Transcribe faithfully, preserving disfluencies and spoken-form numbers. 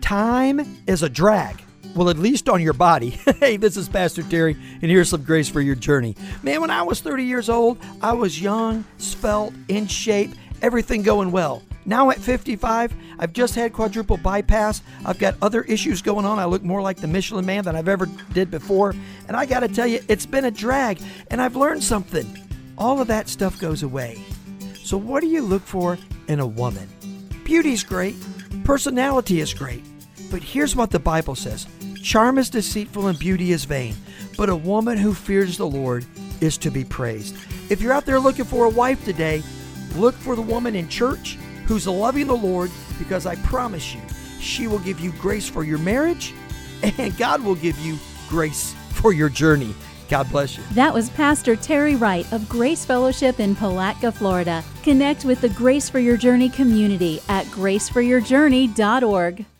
Time is a drag. Well, at least on your body. Hey, this is Pastor Terry, and here's some grace for your journey. Man, when I was thirty years old, I was young, svelte, in shape, everything going well. Now at fifty-five, I've just had quadruple bypass. I've got other issues going on. I look more like the Michelin Man than I've ever did before. And I got to tell you, it's been a drag, and I've learned something. All of that stuff goes away. So what do you look for in a woman? Beauty's great. Personality is great. But here's what the Bible says. Charm is deceitful and beauty is vain, but a woman who fears the Lord is to be praised. If you're out there looking for a wife today, look for the woman in church who's loving the Lord, because I promise you, she will give you grace for your marriage, and God will give you grace for your journey. God bless you. That was Pastor Terry Wright of Grace Fellowship in Palatka, Florida. Connect with the Grace for Your Journey community at grace for your journey dot org.